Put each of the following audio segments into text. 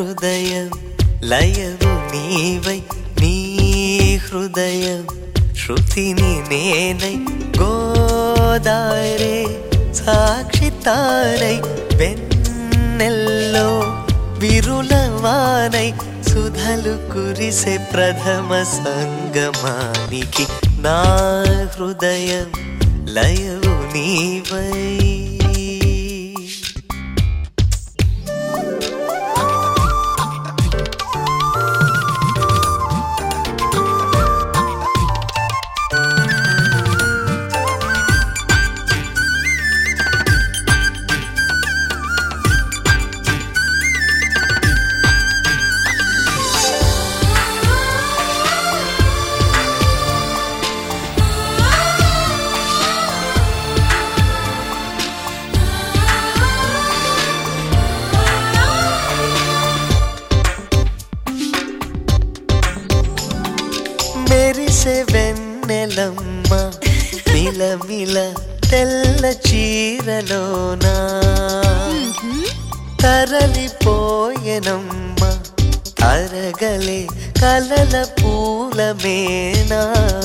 హృదయం లయవు నీవై నీ హృదయం శృతిని నేనై గోదారే సాక్షి తారై వెన్నెల్లో విరులవానై సుధలు కురిసే ప్రథమ సంగమానికి నా హృదయం లయవు నీవై. మెరిసే వెన్నెలమ్మ మిలమిల తెల్ల చీరలోనా తరలిపోయెనమ్మ తరగలే కలల పూలమేనా.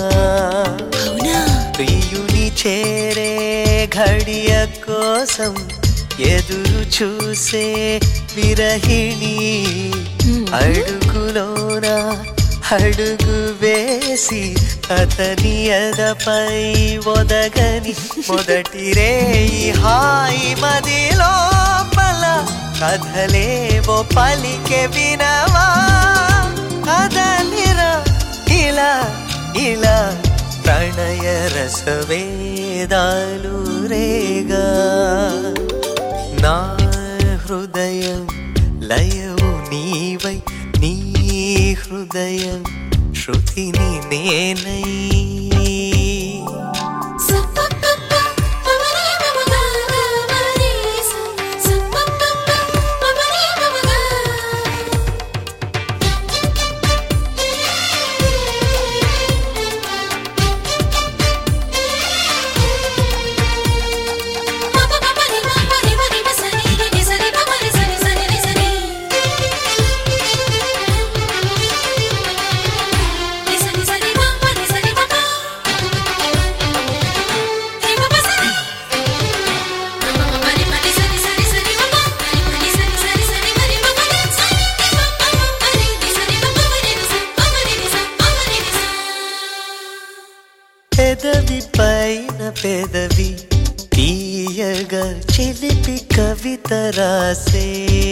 ప్రియుని చేరే ఘడియ కోసం ఎదురు చూసే విరహిణి అడుగులోనా అడుగు వేసి అతని ఎదపై ఒదగని మొదటి రేయి హాయి మదిలోపల కథలేవో పలికే వినవా. కదలిరా ఇలా ఇలా ప్రణయ రసవేదాలు రేగా నా హృదయం లయవు నీవై నీ హృదయం శృతిని నేనై. పెదవి పైన పెదవి తీయగా చిలిపి కవిత రాసే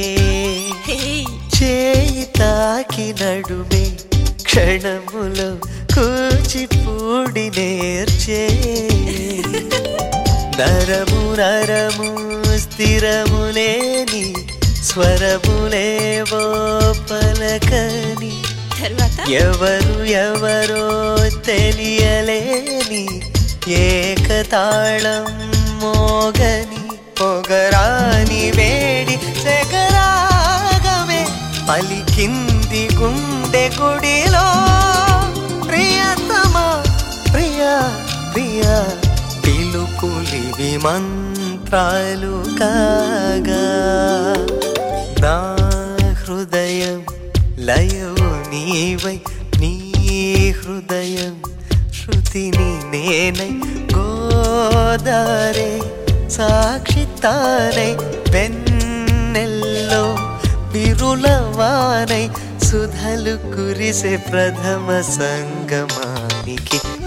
చేయి తాకి నడుమే క్షణములో కూచిపూడి నేర్చే. నరము నరము స్థిరములేని స్వరములేవో పలకని ఎవరు ఎవరో తెలియలేని ఏకతాళం మోగని పొగరాని వేడి సెగరాగమే పలికింది గుండె గుడిలో. ప్రియతమా ప్రియా ప్రియా పిలుపులివి మంత్రాలు కాగా నా హృదయం లయవు నీవై నీ హృదయం శృతిని నేనై గోదారే సాక్షి తారై వెన్నెల్లో విరులవానై సుధలు కురిసే ప్రథమ సంగమానికి